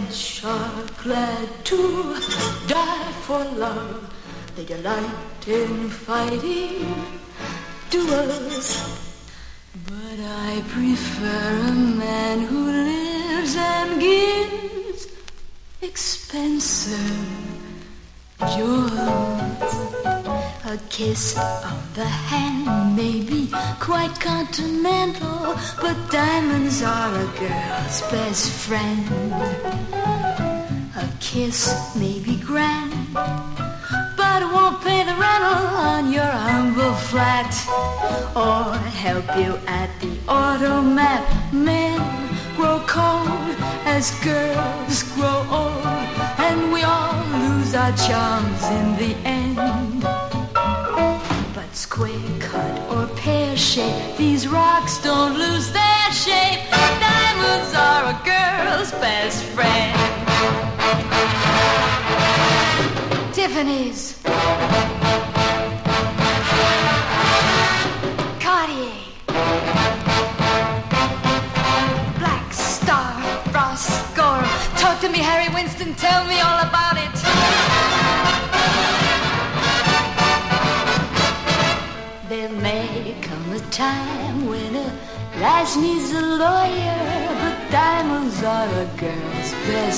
French are glad to die for love. They delight in fighting duels. But I prefer a man who lives and gives expensive jewels. A kiss of the hand may be quite continental, but diamonds are a girl's best friend. A kiss may be grand, but it won't pay the rental on your humble flat or help you at the automat. Men grow cold as girls grow old, and we all lose our charms in the end. But square cut or pear shape, these rocks don't lose their shape. Diamonds are a girl's best friend. Tiffany's, Cartier, Black Star, Roscoe. Talk to me, Harry Winston, tell me all about it. There may come a time when a lass needs a lawyer, but diamonds are a girl's best